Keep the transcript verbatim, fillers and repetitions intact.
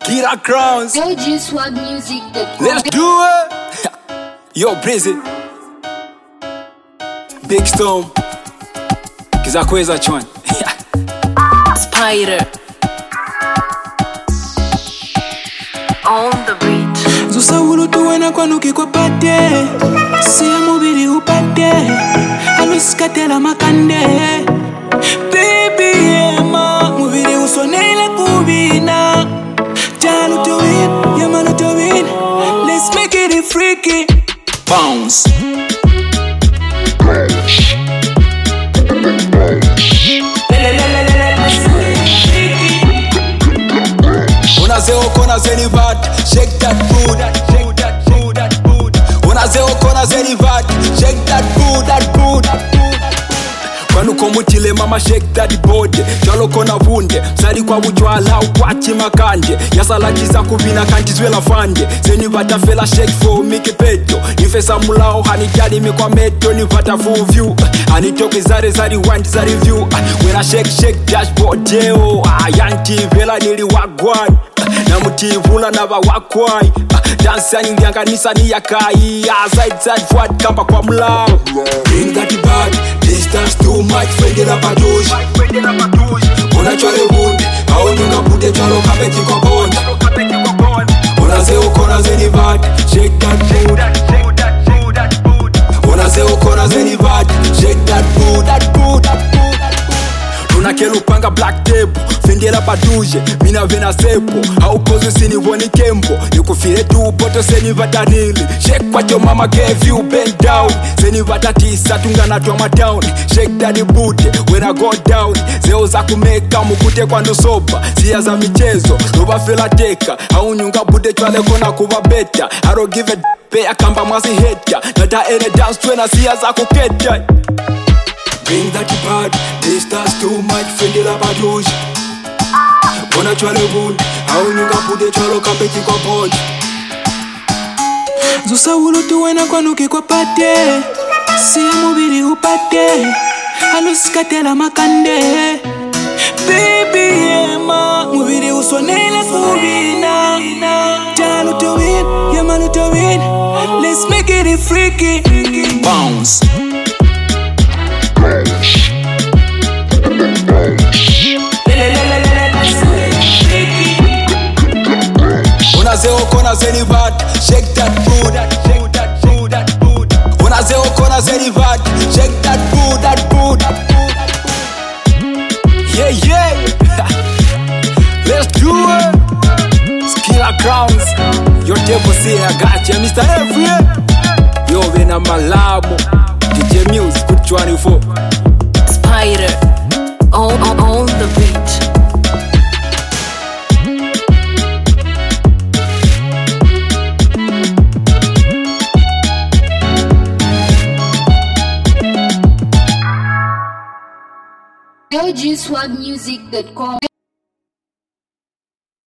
Kira Crowns. L G Swag Music. Let's do it. Yo, Breezy. Big Storm. Kizakweza chwan. Spider on the beat. Zusawulu tuwena kwanuki kwa pate, siya mubiri upate, alusikatela makande. Baby yema, mubiri usonele kubina. Jalu to win, yamalu to win. Let's make it a freaky bounce. Unaze okona zeni vat, shake that food, shake that food, that food. Unaze okona zeni vat, shake that food, that food. Kwanu komutile mama shake that body, chalo kona vunde, msari kwa bujwala ukwachi makande. Yasala kiza kubina kanti zwela fande, zeni vata fela shake for me kipeto. Nifesa mulao hani jali mi kwa meto, ni vata full view. Hani toki zari zari want zari view. When I shake shake dashboard jeo, yanti vela nili wagwan. Na mutivula na wakwai, dansa nilianganisa ni yakai. Side side forward kamba kwa mla. Bring that bag, distance too much. Fende la patouche, ona chwale wundi. Aonunga bude chwalo kapeti kwa bond. Unaze ukona zeni vat, shake that food. Unaze ukona zeni vat, shake that food, that food, that food. Tunakelu panga black table, fende la patouche. Mina vena sepo, haukozu sini woni kembo. Nikufire tu poto seni vatanili. Shake what your mama gave you, bend down. Seni vatatisa tungana tuama down. Shake daddy booty, when I go down. Zeo za kumeka mukute kwa nusoba. Siya za michezo, nuba fila teka. Haunyunga bude chwale kona kuwa beta. I don't give a d***, akamba mwasi heta. Nata ene dance twena siya za kuketa. Bring that bad, distance too much, fendi la patouche. Ona chwale wundi, haunyunga bude chwalo kapeti kwa bond. Zusawulu tuwena kwanuki kwa pate, siya mubiri upate, alusikatela makande. Baby yema, mubiri usonele kubina. Jalu to win, yamalu to win. Let's make it a freaky bounce. Unaze okona zeni vat, shake that food, shake that food, that food. Unaze okona zeni vat, shake that food, that food, that food, that food. Yeah, yeah. Let's do it. Skilla Crowns. Your table say I got you, Mister Every. Yo, vena malamo. D J Music, good twenty-four. Spider on, on, on the beat. L G Swag Music dot com